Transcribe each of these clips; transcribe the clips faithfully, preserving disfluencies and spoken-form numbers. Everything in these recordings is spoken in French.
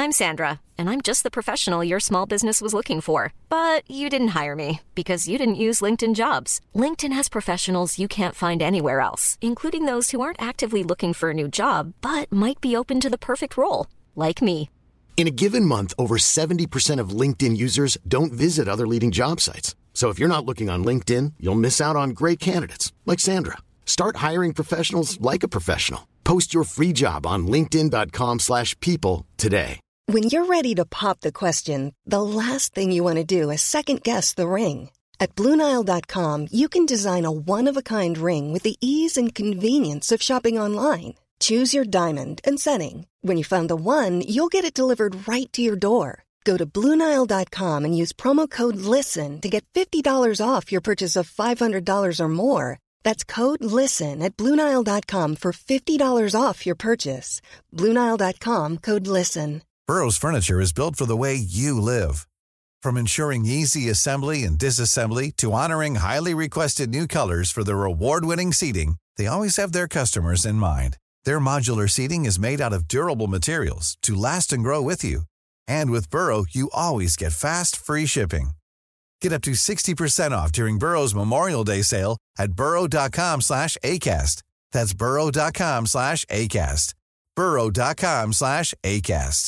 I'm Sandra, and I'm just the professional your small business was looking for. But you didn't hire me because you didn't use LinkedIn Jobs. LinkedIn has professionals you can't find anywhere else, including those who aren't actively looking for a new job, but might be open to the perfect role, like me. In a given month, over seventy percent of LinkedIn users don't visit other leading job sites. So if you're not looking on LinkedIn, you'll miss out on great candidates like Sandra. Start hiring professionals like a professional. Post your free job on linkedin.com slash people today. When you're ready to pop the question, the last thing you want to do is second-guess the ring. At Blue Nile dot com, you can design a one-of-a-kind ring with the ease and convenience of shopping online. Choose your diamond and setting. When you find the one, you'll get it delivered right to your door. Go to Blue Nile dot com and use promo code LISTEN to get fifty dollars off your purchase of five hundred dollars or more. That's code LISTEN at Blue Nile dot com for fifty dollars off your purchase. Blue Nile dot com, code LISTEN. Burrow's furniture is built for the way you live. From ensuring easy assembly and disassembly to honoring highly requested new colors for their award-winning seating, they always have their customers in mind. Their modular seating is made out of durable materials to last and grow with you. And with Burrow, you always get fast, free shipping. Get up to sixty percent off during Burrow's Memorial Day sale at burrow.com slash ACAST. That's burrow.com slash ACAST. burrow.com slash ACAST.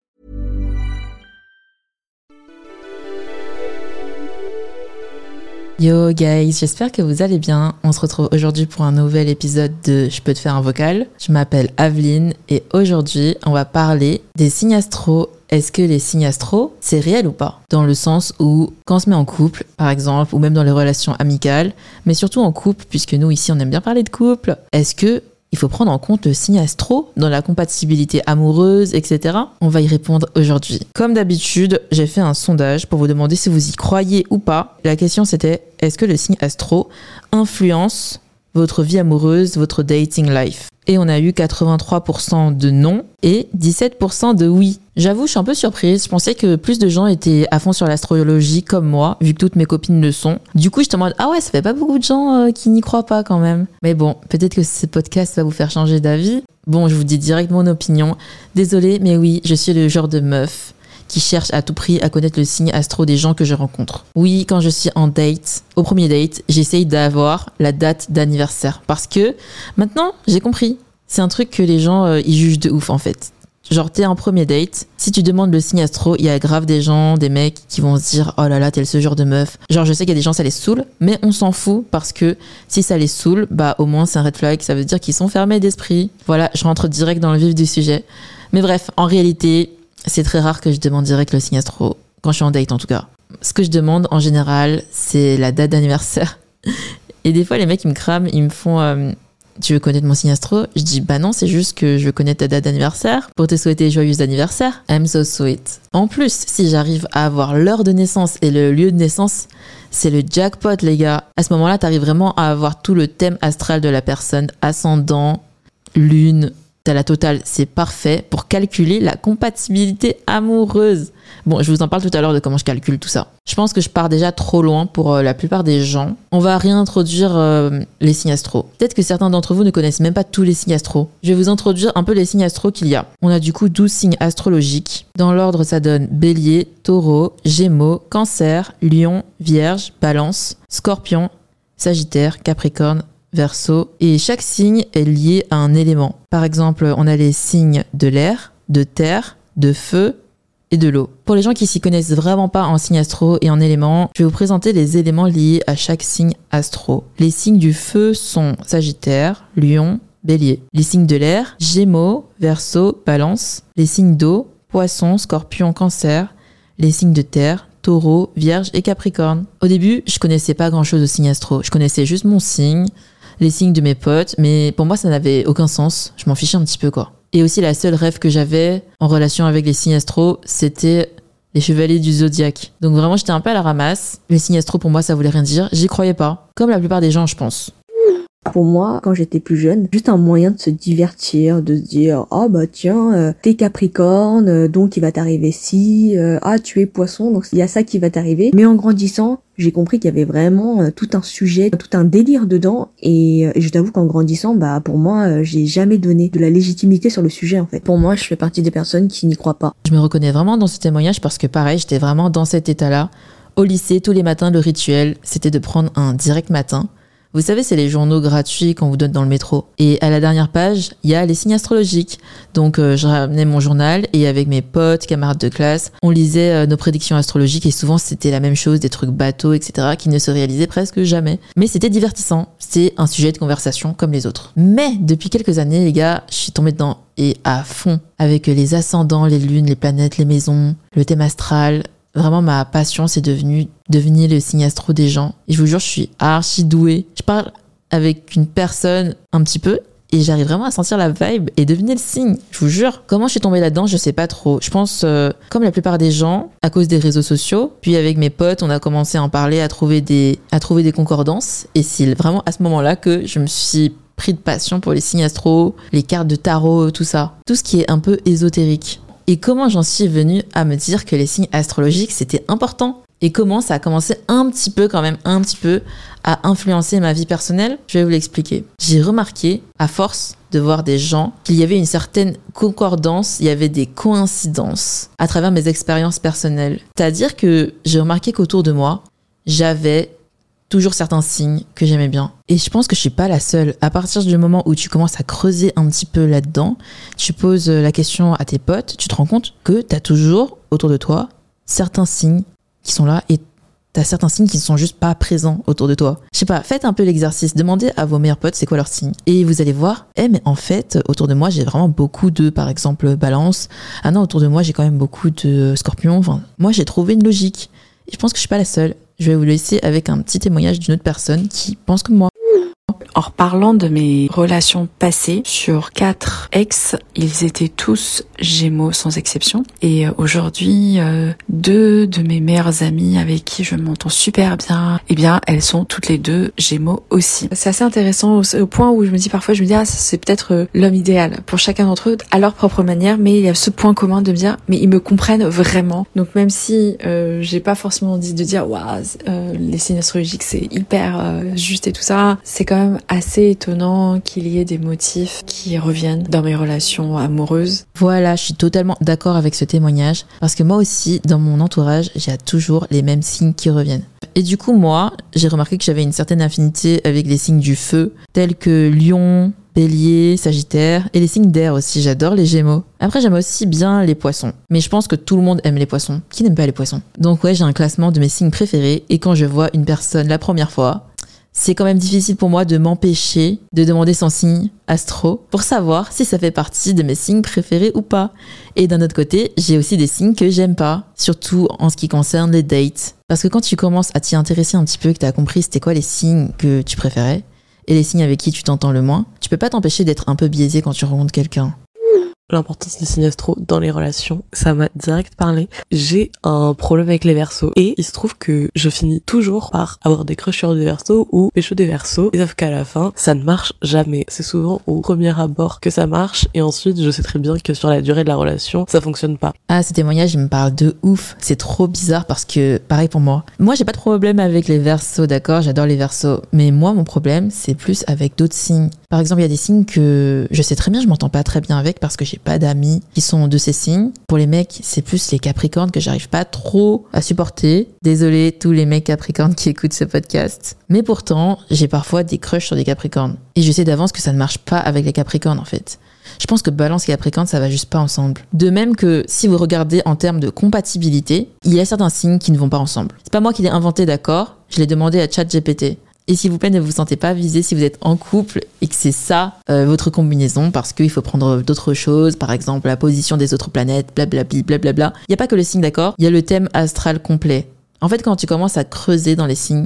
Yo guys, j'espère que vous allez bien. On se retrouve aujourd'hui pour un nouvel épisode de Je peux te faire un vocal. Je m'appelle Aveline et aujourd'hui on va parler des signes astro. Est-ce que les signes astro, c'est réel ou pas ? Dans le sens où quand on se met en couple, par exemple, ou même dans les relations amicales, mais surtout en couple, puisque nous ici on aime bien parler de couple, est-ce que il faut prendre en compte le signe astro dans la compatibilité amoureuse, et cetera. On va y répondre aujourd'hui. Comme d'habitude, j'ai fait un sondage pour vous demander si vous y croyez ou pas. La question c'était, est-ce que le signe astro influence votre vie amoureuse, votre dating life ? Et on a eu quatre-vingt-trois pour cent de non et dix-sept pour cent de oui. J'avoue, je suis un peu surprise. Je pensais que plus de gens étaient à fond sur l'astrologie comme moi, vu que toutes mes copines le sont. Du coup, je te demande, ah ouais, ça fait pas beaucoup de gens euh, qui n'y croient pas quand même. Mais bon, peut-être que ce podcast va vous faire changer d'avis. Bon, je vous dis direct mon opinion. Désolée, mais oui, je suis le genre de meuf qui cherche à tout prix à connaître le signe astro des gens que je rencontre. Oui, quand je suis en date, au premier date, j'essaye d'avoir la date d'anniversaire. Parce que maintenant, j'ai compris. C'est un truc que les gens, euh, ils jugent de ouf en fait. Genre, t'es en premier date, si tu demandes le signe astro, il y a grave des gens, des mecs qui vont se dire « Oh là là, t'es ce genre de meuf ». Genre, je sais qu'il y a des gens, ça les saoule, mais on s'en fout parce que si ça les saoule, bah au moins c'est un red flag, ça veut dire qu'ils sont fermés d'esprit. Voilà, je rentre direct dans le vif du sujet. Mais bref, en réalité, c'est très rare que je demande direct le signe astro, quand je suis en date en tout cas. Ce que je demande en général, c'est la date d'anniversaire. Et des fois, les mecs, ils me crament, ils me font euh, « Tu veux connaître mon signe astro ?» Je dis « Bah non, c'est juste que je veux connaître ta date d'anniversaire pour te souhaiter joyeux anniversaire. » I'm so sweet. En plus, si j'arrive à avoir l'heure de naissance et le lieu de naissance, c'est le jackpot, les gars. À ce moment-là, t'arrives vraiment à avoir tout le thème astral de la personne, ascendant, lune, t'as la totale, c'est parfait pour calculer la compatibilité amoureuse. Bon, je vous en parle tout à l'heure de comment je calcule tout ça. Je pense que je pars déjà trop loin pour euh, la plupart des gens. On va réintroduire euh, les signes astro. Peut-être que certains d'entre vous ne connaissent même pas tous les signes astro. Je vais vous introduire un peu les signes astro qu'il y a. On a du coup douze signes astrologiques. Dans l'ordre, ça donne Bélier, Taureau, Gémeaux, Cancer, Lion, Vierge, Balance, Scorpion, Sagittaire, Capricorne, Verseau, et chaque signe est lié à un élément. Par exemple, on a les signes de l'air, de terre, de feu et de l'eau. Pour les gens qui s'y connaissent vraiment pas en signes astro et en éléments, je vais vous présenter les éléments liés à chaque signe astro. Les signes du feu sont Sagittaire, Lion, Bélier. Les signes de l'air, Gémeaux, Verseau, Balance. Les signes d'eau, Poisson, Scorpion, Cancer. Les signes de terre, Taureau, Vierge et Capricorne. Au début, je connaissais pas grand chose aux signes astro. Je connaissais juste mon signe, les signes de mes potes, mais pour moi ça n'avait aucun sens, je m'en fichais un petit peu quoi. Et aussi la seule rêve que j'avais en relation avec les signes astro, c'était les chevaliers du zodiaque. Donc vraiment j'étais un peu à la ramasse, les signes astro pour moi ça voulait rien dire, j'y croyais pas, comme la plupart des gens je pense. Pour moi, quand j'étais plus jeune, juste un moyen de se divertir, de se dire « Ah oh bah tiens, euh, t'es Capricorne, euh, donc il va t'arriver ci, euh, ah tu es Poisson, donc il y a ça qui va t'arriver. » Mais en grandissant, j'ai compris qu'il y avait vraiment euh, tout un sujet, tout un délire dedans, et, euh, et je t'avoue qu'en grandissant, bah pour moi, euh, j'ai jamais donné de la légitimité sur le sujet en fait. Pour moi, je fais partie des personnes qui n'y croient pas. Je me reconnais vraiment dans ce témoignage parce que pareil, j'étais vraiment dans cet état-là. Au lycée, tous les matins, le rituel, c'était de prendre un direct matin. Vous savez, c'est les journaux gratuits qu'on vous donne dans le métro. Et à la dernière page, il y a les signes astrologiques. Donc, euh, je ramenais mon journal et avec mes potes, camarades de classe, on lisait euh, nos prédictions astrologiques et souvent, c'était la même chose, des trucs bateaux, et cetera, qui ne se réalisaient presque jamais. Mais c'était divertissant. C'est un sujet de conversation comme les autres. Mais depuis quelques années, les gars, je suis tombée dedans et à fond avec les ascendants, les lunes, les planètes, les maisons, le thème astral. Vraiment, ma passion, c'est devenu devenir le signe astro des gens. Et je vous jure, je suis archi douée. Je parle avec une personne un petit peu et j'arrive vraiment à sentir la vibe et deviner le signe. Je vous jure. Comment je suis tombée là-dedans, je sais pas trop. Je pense, euh, comme la plupart des gens, à cause des réseaux sociaux. Puis avec mes potes, on a commencé à en parler, à trouver des, à trouver des concordances. Et c'est vraiment à ce moment-là que je me suis pris de passion pour les signes astro, les cartes de tarot, tout ça. Tout ce qui est un peu ésotérique. Et comment j'en suis venue à me dire que les signes astrologiques, c'était important. Et comment ça a commencé un petit peu, quand même, un petit peu, à influencer ma vie personnelle. Je vais vous l'expliquer. J'ai remarqué, à force de voir des gens, qu'il y avait une certaine concordance, il y avait des coïncidences à travers mes expériences personnelles. C'est-à-dire que j'ai remarqué qu'autour de moi, j'avais toujours certains signes que j'aimais bien. Et je pense que je suis pas la seule. À partir du moment où tu commences à creuser un petit peu là-dedans, tu poses la question à tes potes, tu te rends compte que tu as toujours autour de toi certains signes qui sont là et tu as certains signes qui ne sont juste pas présents autour de toi. Je sais pas, faites un peu l'exercice, demandez à vos meilleurs potes c'est quoi leur signe. Et vous allez voir, eh mais en fait, autour de moi, j'ai vraiment beaucoup de, par exemple, balance. Ah non, autour de moi, j'ai quand même beaucoup de scorpion. Enfin, moi, j'ai trouvé une logique. Et je pense que je suis pas la seule. Je vais vous laisser avec un petit témoignage d'une autre personne qui pense comme moi. En reparlant de mes relations passées, sur quatre ex, ils étaient tous Gémeaux sans exception. Et aujourd'hui, euh, deux de mes meilleures amies avec qui je m'entends super bien, eh bien, elles sont toutes les deux Gémeaux aussi. C'est assez intéressant au, au point où je me dis parfois, je me dis ah, c'est peut-être l'homme idéal pour chacun d'entre eux à leur propre manière, mais il y a ce point commun de me dire, mais ils me comprennent vraiment. Donc même si euh, j'ai pas forcément dit de dire waouh, euh, les signes astrologiques c'est hyper euh, juste et tout ça, c'est quand même assez étonnant qu'il y ait des motifs qui reviennent dans mes relations amoureuses. Voilà, je suis totalement d'accord avec ce témoignage parce que moi aussi, dans mon entourage, j'ai toujours les mêmes signes qui reviennent. Et du coup, moi, j'ai remarqué que j'avais une certaine affinité avec les signes du feu, tels que Lion, Bélier, Sagittaire, et les signes d'air aussi, j'adore les Gémeaux. Après, j'aime aussi bien les Poissons, mais je pense que tout le monde aime les Poissons. Qui n'aime pas les Poissons? Donc ouais, j'ai un classement de mes signes préférés, et quand je vois une personne la première fois, c'est quand même difficile pour moi de m'empêcher de demander son signe astro pour savoir si ça fait partie de mes signes préférés ou pas. Et d'un autre côté, j'ai aussi des signes que j'aime pas, surtout en ce qui concerne les dates. Parce que quand tu commences à t'y intéresser un petit peu, que tu as compris c'était quoi les signes que tu préférais et les signes avec qui tu t'entends le moins, tu peux pas t'empêcher d'être un peu biaisé quand tu rencontres quelqu'un. L'importance des signes astro dans les relations, ça m'a direct parlé. J'ai un problème avec les Verseaux et il se trouve que je finis toujours par avoir des crushs sur des Verseaux ou pécho des Verseaux, sauf qu'à la fin, ça ne marche jamais. C'est souvent au premier abord que ça marche et ensuite je sais très bien que sur la durée de la relation, ça fonctionne pas. Ah, ce témoignage, il me parle de ouf. C'est trop bizarre parce que, pareil pour moi. Moi, j'ai pas de problème avec les Verseaux, d'accord, j'adore les Verseaux. Mais moi, mon problème, c'est plus avec d'autres signes. Par exemple, il y a des signes que je sais très bien, je m'entends pas très bien avec parce que j'ai pas d'amis qui sont de ces signes. Pour les mecs, c'est plus les Capricornes que j'arrive pas trop à supporter. Désolé tous les mecs Capricornes qui écoutent ce podcast. Mais pourtant, j'ai parfois des crushs sur des Capricornes. Et je sais d'avance que ça ne marche pas avec les Capricornes en fait. Je pense que Balance et Capricorne, ça va juste pas ensemble. De même que si vous regardez en termes de compatibilité, il y a certains signes qui ne vont pas ensemble. C'est pas moi qui l'ai inventé, d'accord? Je l'ai demandé à ChatGPT. Et s'il vous plaît, ne vous sentez pas visé si vous êtes en couple et que c'est ça euh, votre combinaison, parce qu'il faut prendre d'autres choses, par exemple la position des autres planètes, blablabli, blablabla. Il n'y a pas que le signe, d'accord? Il y a le thème astral complet. En fait, quand tu commences à creuser dans les signes,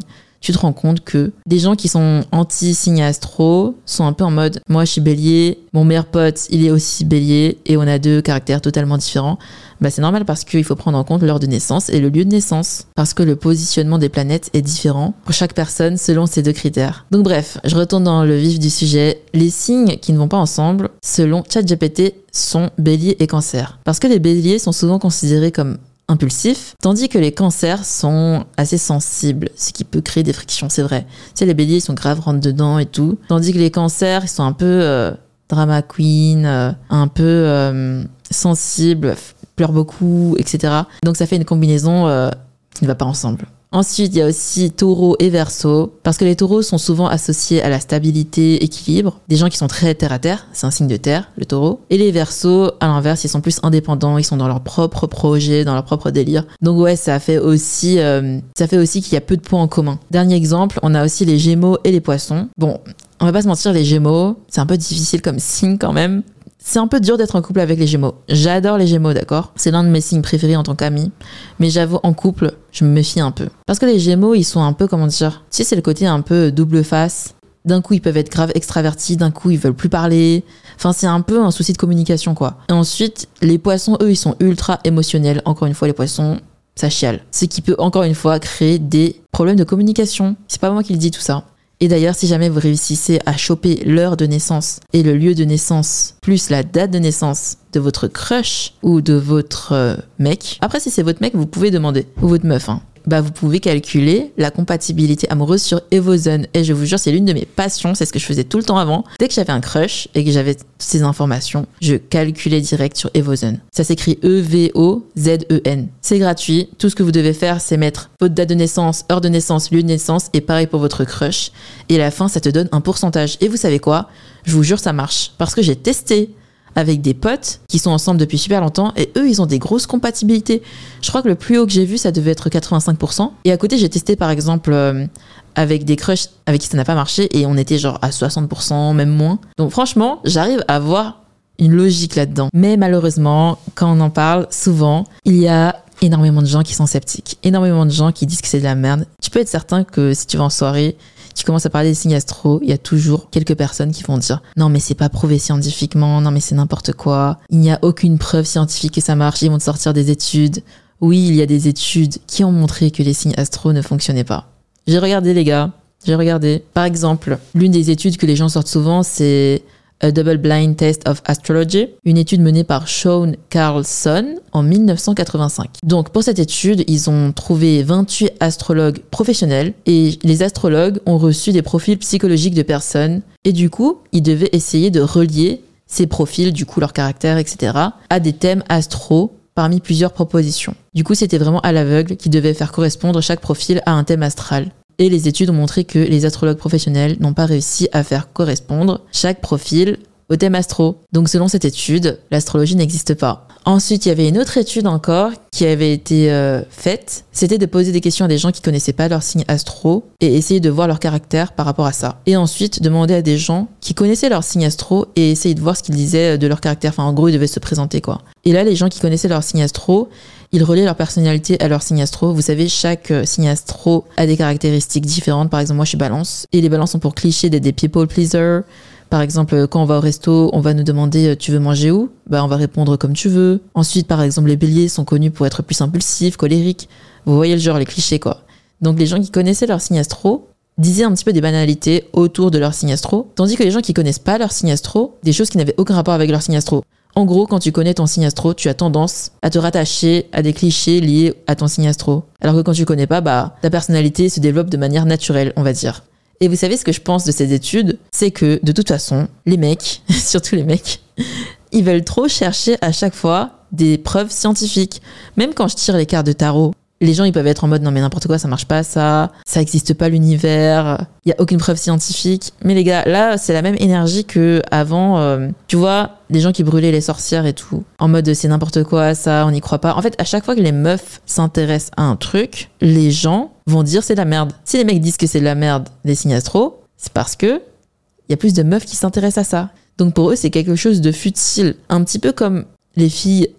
tu te rends compte que des gens qui sont anti-signes astro sont un peu en mode moi je suis bélier, mon meilleur pote il est aussi bélier et on a deux caractères totalement différents. Bah c'est normal parce qu'il faut prendre en compte l'heure de naissance et le lieu de naissance. Parce que le positionnement des planètes est différent pour chaque personne selon ces deux critères. Donc bref, je retourne dans le vif du sujet. Les signes qui ne vont pas ensemble, selon ChatGPT, sont bélier et cancer. Parce que les béliers sont souvent considérés comme impulsifs, tandis que les cancers sont assez sensibles, ce qui peut créer des frictions, c'est vrai. Tu sais, les béliers, ils sont graves, rentrent dedans et tout. Tandis que les cancers, ils sont un peu euh, drama queen, euh, un peu euh, sensibles, pleurent beaucoup, et cetera. Donc ça fait une combinaison euh, qui ne va pas ensemble. Ensuite, il y a aussi taureau et verseau, parce que les taureaux sont souvent associés à la stabilité, équilibre, des gens qui sont très terre à terre, c'est un signe de terre, le taureau. Et les verseaux, à l'inverse, ils sont plus indépendants, ils sont dans leur propre projet, dans leur propre délire. Donc ouais, ça fait aussi, euh, ça fait aussi qu'il y a peu de points en commun. Dernier exemple, on a aussi les gémeaux et les poissons. Bon, on va pas se mentir, les gémeaux, c'est un peu difficile comme signe quand même. C'est un peu dur d'être en couple avec les Gémeaux. J'adore les Gémeaux, d'accord ? C'est l'un de mes signes préférés en tant qu'ami. Mais j'avoue, en couple, je me méfie un peu. Parce que les Gémeaux, ils sont un peu, comment dire, tu sais, c'est le côté un peu double face. D'un coup, ils peuvent être grave extravertis, d'un coup, ils veulent plus parler. Enfin, c'est un peu un souci de communication, quoi. Et ensuite, les Poissons, eux, ils sont ultra émotionnels. Encore une fois, les Poissons, ça chiale. Ce qui peut, encore une fois, créer des problèmes de communication. C'est pas moi qui le dis, tout ça. Et d'ailleurs, si jamais vous réussissez à choper l'heure de naissance et le lieu de naissance, plus la date de naissance de votre crush ou de votre euh, mec, après si c'est votre mec, vous pouvez demander, ou votre meuf, hein, bah vous pouvez calculer la compatibilité amoureuse sur Evozen. Et je vous jure, c'est l'une de mes passions, c'est ce que je faisais tout le temps avant. Dès que j'avais un crush et que j'avais toutes ces informations, je calculais direct sur Evozen. Ça s'écrit E V O Z E N. C'est gratuit, tout ce que vous devez faire, c'est mettre votre date de naissance, heure de naissance, lieu de naissance, et pareil pour votre crush. Et à la fin, ça te donne un pourcentage. Et vous savez quoi ? Je vous jure, ça marche. Parce que j'ai testé avec des potes qui sont ensemble depuis super longtemps et eux, ils ont des grosses compatibilités. Je crois que le plus haut que j'ai vu, ça devait être quatre-vingt-cinq pour cent. Et à côté, j'ai testé par exemple euh, avec des crushs avec qui ça n'a pas marché et on était genre à soixante pour cent, même moins. Donc franchement, j'arrive à voir une logique là-dedans. Mais malheureusement, quand on en parle, souvent, il y a énormément de gens qui sont sceptiques. Énormément de gens qui disent que c'est de la merde. Tu peux être certain que si tu vas en soirée, tu commences à parler des signes astro, il y a toujours quelques personnes qui vont dire « Non mais c'est pas prouvé scientifiquement, non mais c'est n'importe quoi, il n'y a aucune preuve scientifique que ça marche, ils vont te sortir des études. » Oui, il y a des études qui ont montré que les signes astro ne fonctionnaient pas. J'ai regardé les gars, j'ai regardé. Par exemple, l'une des études que les gens sortent souvent, c'est A Double Blind Test of Astrology, une étude menée par Sean Carlson en dix-neuf cent quatre-vingt-cinq. Donc pour cette étude, ils ont trouvé vingt-huit astrologues professionnels et les astrologues ont reçu des profils psychologiques de personnes et du coup, ils devaient essayer de relier ces profils, du coup leur caractère, et cetera, à des thèmes astro parmi plusieurs propositions. Du coup, c'était vraiment à l'aveugle qui devait faire correspondre chaque profil à un thème astral. Et les études ont montré que les astrologues professionnels n'ont pas réussi à faire correspondre chaque profil au thème astro. Donc selon cette étude, l'astrologie n'existe pas. Ensuite, il y avait une autre étude encore qui avait été euh, faite. C'était de poser des questions à des gens qui connaissaient pas leur signe astro et essayer de voir leur caractère par rapport à ça. Et ensuite, demander à des gens qui connaissaient leur signe astro et essayer de voir ce qu'ils disaient de leur caractère. Enfin, en gros, ils devaient se présenter, quoi. Et là, les gens qui connaissaient leur signe astro, ils relaient leur personnalité à leur signe astro. Vous savez, chaque signe astro a des caractéristiques différentes. Par exemple, moi, je suis balance. Et les balances sont pour cliché d'être des people pleasers. Par exemple, quand on va au resto, on va nous demander « tu veux manger où ?» Bah, on va répondre comme tu veux. Ensuite, par exemple, les béliers sont connus pour être plus impulsifs, colériques. Vous voyez le genre, les clichés, quoi. Donc, les gens qui connaissaient leur signe astro disaient un petit peu des banalités autour de leur signe astro. Tandis que les gens qui connaissent pas leur signe astro, des choses qui n'avaient aucun rapport avec leur signe astro. En gros, quand tu connais ton signe astro, tu as tendance à te rattacher à des clichés liés à ton signe astro. Alors que quand tu connais pas, bah, ta personnalité se développe de manière naturelle, on va dire. Et vous savez ce que je pense de ces études ? C'est que, de toute façon, les mecs, surtout les mecs, ils veulent trop chercher à chaque fois des preuves scientifiques. Même quand je tire les cartes de tarot, les gens ils peuvent être en mode non mais n'importe quoi, ça marche pas ça, ça existe pas l'univers, il y a aucune preuve scientifique. Mais les gars, là c'est la même énergie que avant, euh, tu vois, les gens qui brûlaient les sorcières et tout, en mode c'est n'importe quoi ça, on n'y croit pas. En fait, à chaque fois que les meufs s'intéressent à un truc, les gens vont dire c'est de la merde. Si les mecs disent que c'est de la merde, les signes astro, c'est parce que il y a plus de meufs qui s'intéressent à ça. Donc pour eux c'est quelque chose de futile, un petit peu comme les filles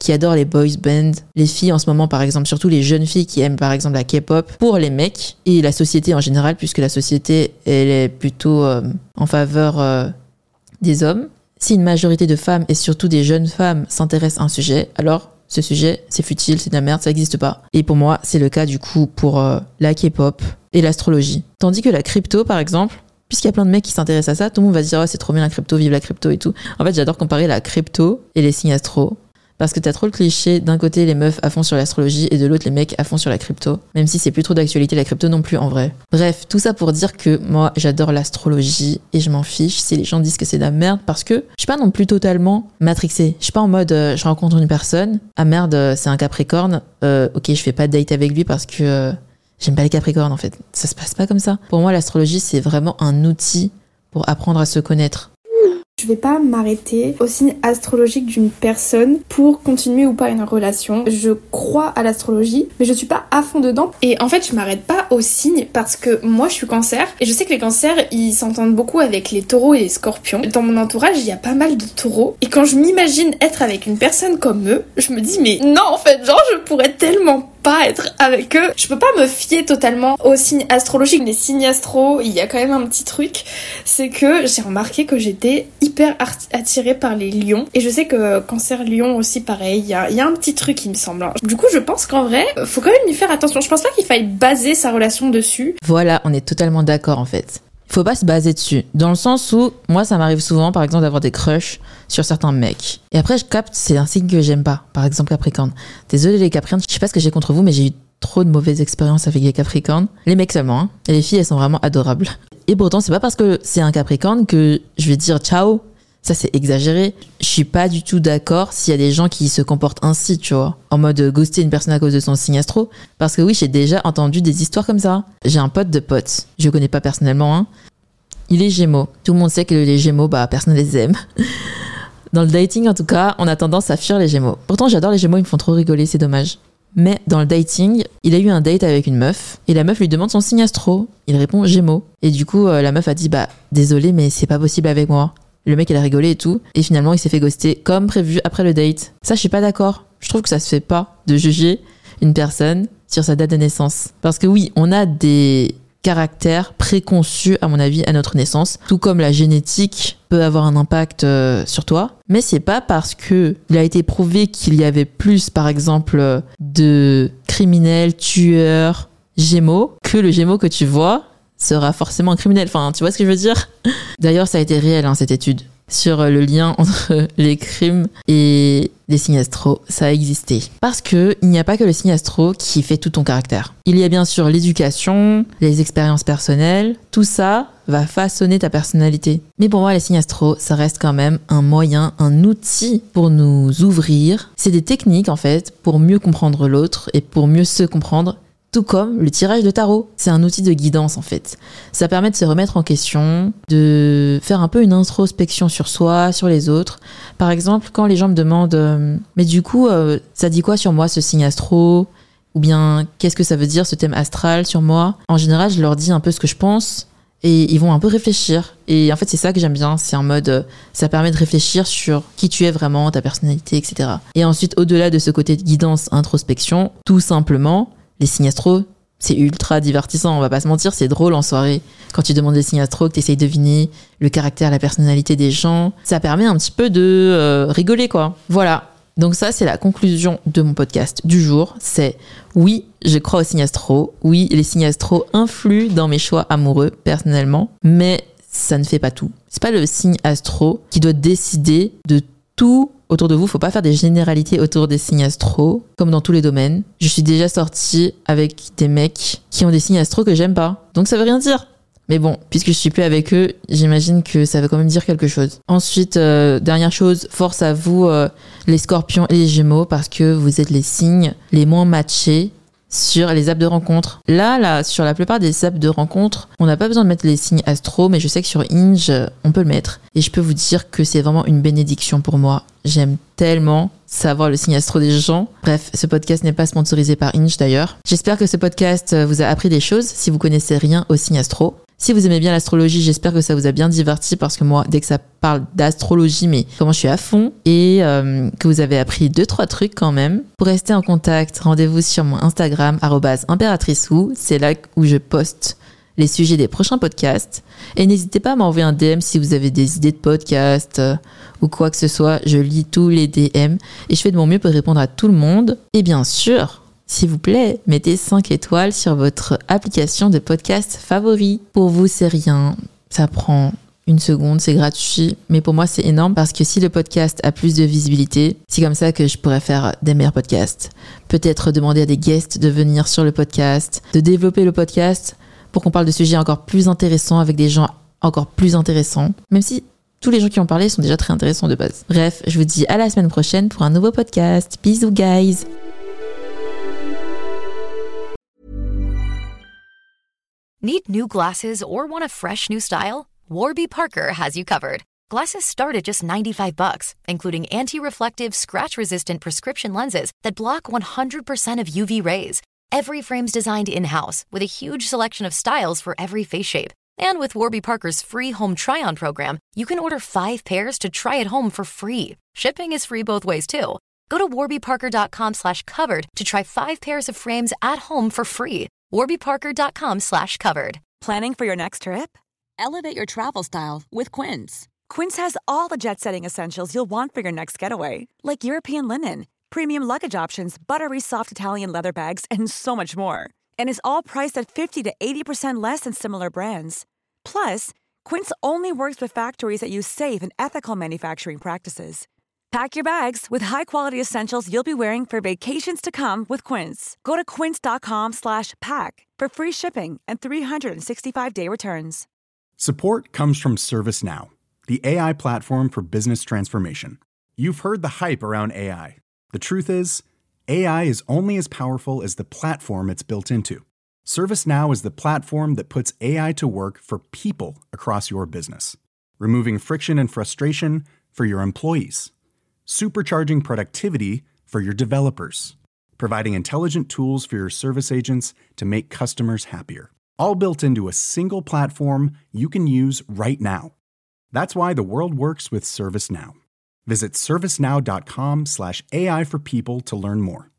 qui adorent les boys bands, les filles en ce moment par exemple, surtout les jeunes filles qui aiment par exemple la K-pop, pour les mecs et la société en général, puisque la société elle est plutôt euh, en faveur euh, des hommes. Si une majorité de femmes et surtout des jeunes femmes s'intéressent à un sujet, alors ce sujet c'est futile, c'est de la merde, ça n'existe pas. Et pour moi c'est le cas du coup pour euh, la K-pop et l'astrologie. Tandis que la crypto par exemple, puisqu'il y a plein de mecs qui s'intéressent à ça, tout le monde va se dire oh, c'est trop bien la crypto, vive la crypto et tout. En fait j'adore comparer la crypto et les signes astro. Parce que t'as trop le cliché, d'un côté les meufs à fond sur l'astrologie et de l'autre les mecs à fond sur la crypto. Même si c'est plus trop d'actualité la crypto non plus en vrai. Bref, tout ça pour dire que moi j'adore l'astrologie et je m'en fiche si les gens disent que c'est de la merde parce que je suis pas non plus totalement matrixée. Je suis pas en mode euh, je rencontre une personne, ah merde euh, c'est un capricorne, euh, ok je fais pas de date avec lui parce que euh, j'aime pas les capricornes en fait. Ça se passe pas comme ça. Pour moi l'astrologie c'est vraiment un outil pour apprendre à se connaître. Je vais pas m'arrêter au signe astrologique d'une personne pour continuer ou pas une relation. Je crois à l'astrologie, mais je suis pas à fond dedans. Et en fait, je m'arrête pas au signe parce que moi, je suis cancer. Et je sais que les cancers, ils s'entendent beaucoup avec les taureaux et les scorpions. Dans mon entourage, il y a pas mal de taureaux. Et quand je m'imagine être avec une personne comme eux, je me dis, mais non, en fait, genre, je pourrais tellement pas être avec eux. Je peux pas me fier totalement aux signes astrologiques. Les signes astro, il y a quand même un petit truc. C'est que j'ai remarqué que j'étais hyper attirée par les lions. Et je sais que cancer lion aussi pareil, il y a, y a un petit truc il me semble. Du coup je pense qu'en vrai, faut quand même y faire attention. Je pense pas qu'il faille baser sa relation dessus. Voilà, on est totalement d'accord en fait. Il faut pas se baser dessus. Dans le sens où, moi ça m'arrive souvent par exemple d'avoir des crushs sur certains mecs. Et après je capte, c'est un signe que j'aime pas. Par exemple Capricorne. Désolée les Capricornes, je sais pas ce que j'ai contre vous mais j'ai eu trop de mauvaises expériences avec les Capricornes. Les mecs seulement, hein. Et les filles elles sont vraiment adorables. Et pourtant c'est pas parce que c'est un Capricorne que je vais dire ciao. Ça, c'est exagéré. Je suis pas du tout d'accord s'il y a des gens qui se comportent ainsi, tu vois. En mode ghoster une personne à cause de son signe astro. Parce que oui, j'ai déjà entendu des histoires comme ça. J'ai un pote de pote. Je le connais pas personnellement, hein. Il est Gémeaux. Tout le monde sait que les Gémeaux, bah, personne ne les aime. Dans le dating, en tout cas, on a tendance à fuir les Gémeaux. Pourtant, j'adore les Gémeaux, ils me font trop rigoler, c'est dommage. Mais dans le dating, il a eu un date avec une meuf. Et la meuf lui demande son signe astro. Il répond Gémeaux. Et du coup, la meuf a dit, bah, désolé, mais c'est pas possible avec moi. Le mec, il a rigolé et tout. Et finalement, il s'est fait ghoster comme prévu après le date. Ça, je suis pas d'accord. Je trouve que ça se fait pas de juger une personne sur sa date de naissance. Parce que oui, on a des caractères préconçus, à mon avis, à notre naissance. Tout comme la génétique peut avoir un impact euh, sur toi. Mais c'est pas parce que il a été prouvé qu'il y avait plus, par exemple, de criminels, tueurs, Gémeaux, que le Gémeaux que tu vois sera forcément un criminel. Enfin, tu vois ce que je veux dire ? D'ailleurs, ça a été réel, hein, cette étude. Sur le lien entre les crimes et les signes astro, ça a existé. Parce que il n'y a pas que le signe astro qui fait tout ton caractère. Il y a bien sûr l'éducation, les expériences personnelles, tout ça va façonner ta personnalité. Mais pour moi, les signes astro, ça reste quand même un moyen, un outil pour nous ouvrir. C'est des techniques, en fait, pour mieux comprendre l'autre et pour mieux se comprendre. Tout comme le tirage de tarot. C'est un outil de guidance en fait. Ça permet de se remettre en question, de faire un peu une introspection sur soi, sur les autres. Par exemple, quand les gens me demandent euh, « Mais du coup, euh, ça dit quoi sur moi ce signe astro ?» Ou bien « Qu'est-ce que ça veut dire ce thème astral sur moi ?» En général, je leur dis un peu ce que je pense et ils vont un peu réfléchir. Et en fait, c'est ça que j'aime bien. C'est en mode, euh, ça permet de réfléchir sur qui tu es vraiment, ta personnalité, et cetera. Et ensuite, au-delà de ce côté de guidance, introspection, tout simplement, les signes astro, c'est ultra divertissant, on va pas se mentir, c'est drôle en soirée. Quand tu demandes les signes astro, que tu essayes de deviner le caractère, la personnalité des gens, ça permet un petit peu de euh, rigoler, quoi. Voilà. Donc ça, c'est la conclusion de mon podcast du jour. C'est oui, je crois aux signes astro. Oui, les signes astro influent dans mes choix amoureux, personnellement. Mais ça ne fait pas tout. C'est pas le signe astro qui doit décider de tout autour de vous. Faut pas faire des généralités autour des signes astro, comme dans tous les domaines. Je suis déjà sortie avec des mecs qui ont des signes astro que j'aime pas. Donc ça veut rien dire. Mais bon, puisque je suis plus avec eux, j'imagine que ça veut quand même dire quelque chose. Ensuite, euh, dernière chose, force à vous, euh, les scorpions et les gémeaux, parce que vous êtes les signes les moins matchés sur les apps de rencontre. Là, là, sur la plupart des apps de rencontre, on n'a pas besoin de mettre les signes astro, mais je sais que sur Hinge, on peut le mettre. Et je peux vous dire que c'est vraiment une bénédiction pour moi. J'aime tellement savoir le signe astro des gens. Bref, ce podcast n'est pas sponsorisé par Hinge d'ailleurs. J'espère que ce podcast vous a appris des choses si vous connaissez rien au signe astro. Si vous aimez bien l'astrologie, j'espère que ça vous a bien diverti parce que moi, dès que ça parle d'astrologie, mais comment je suis à fond et euh, que vous avez appris deux, trois trucs quand même. Pour rester en contact, rendez-vous sur mon Instagram, arobase impératricewoo. C'est là où je poste les sujets des prochains podcasts. Et n'hésitez pas à m'envoyer un D M si vous avez des idées de podcasts euh, ou quoi que ce soit. Je lis tous les D M et je fais de mon mieux pour répondre à tout le monde. Et bien sûr, s'il vous plaît, mettez cinq étoiles sur votre application de podcast favori. Pour vous, c'est rien. Ça prend une seconde, c'est gratuit. Mais pour moi, c'est énorme parce que si le podcast a plus de visibilité, c'est comme ça que je pourrais faire des meilleurs podcasts. Peut-être demander à des guests de venir sur le podcast, de développer le podcast pour qu'on parle de sujets encore plus intéressants avec des gens encore plus intéressants. Même si tous les gens qui ont parlé sont déjà très intéressants de base. Bref, je vous dis à la semaine prochaine pour un nouveau podcast. Bisous, guys! Need new glasses or want a fresh new style? Warby Parker has you covered. Glasses start at just ninety-five bucks, including anti-reflective, scratch-resistant prescription lenses that block one hundred percent of U V rays. Every frame's designed in-house with a huge selection of styles for every face shape. And with Warby Parker's free home try-on program, you can order five pairs to try at home for free. Shipping is free both ways, too. Go to warbyparker.com slash covered to try five pairs of frames at home for free. warbyparker.com slash covered. Planning for your next trip? Elevate your travel style with Quince. Quince has all the jet-setting essentials you'll want for your next getaway, like European linen, premium luggage options, buttery soft Italian leather bags, and so much more. And is all priced at fifty to eighty percent less than similar brands. Plus, Quince only works with factories that use safe and ethical manufacturing practices. Pack your bags with high-quality essentials you'll be wearing for vacations to come with Quince. Go to quince.com slash pack for free shipping and three sixty-five day returns. Support comes from ServiceNow, the A I platform for business transformation. You've heard the hype around A I. The truth is, A I is only as powerful as the platform it's built into. ServiceNow is the platform that puts A I to work for people across your business, removing friction and frustration for your employees, supercharging productivity for your developers, providing intelligent tools for your service agents to make customers happier, all built into a single platform you can use right now. That's why the world works with ServiceNow. Visit servicenow.com slash AI for people to learn more.